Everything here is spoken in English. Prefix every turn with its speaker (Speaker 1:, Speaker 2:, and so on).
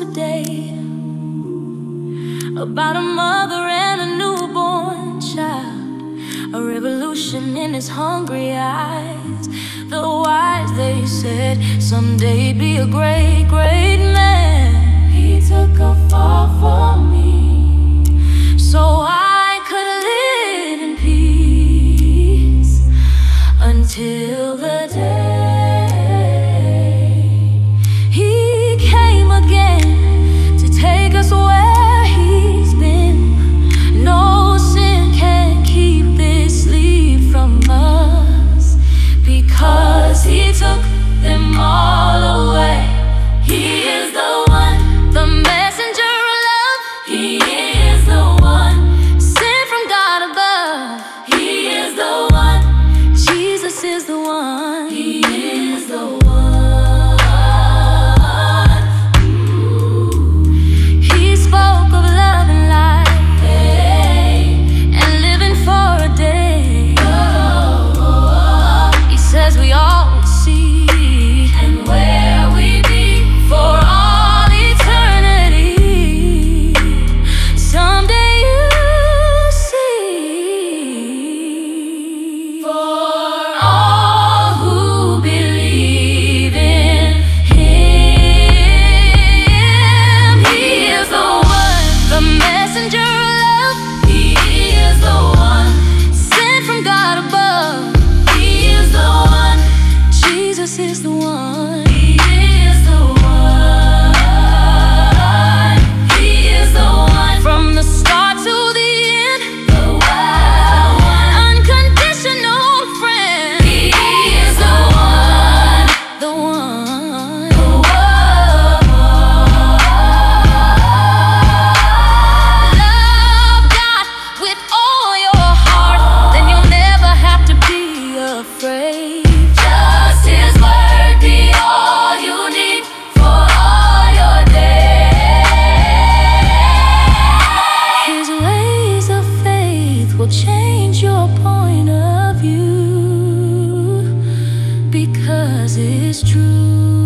Speaker 1: today about a mother and a newborn child, a revolution in his hungry eyes. The wise, they said, someday be a great, great man. He took a fall for me, so I could live in peace until the day he came again to take us where he's been. No sin can keep this sleep from us, because he took them all away. He is the one, the messenger of love. He is the one, sent from God above. He is the one, Jesus is the one. He is the one. He spoke of love and life, and living for a day. He says we all will see, and where we be for all eternity. Someday you'll see. For all who believe in him, he is the one, the messenger of love. He is the one, sent from God above. He is the one, Jesus is the one. He is the one. He is the one, from the start to the end. The one, unconditional friend. He is the one, the one, the one. Love God with all your heart, then you'll never have to be afraid. Just his word be all you need for all your days. His ways of faith will change your point of view, because it's true.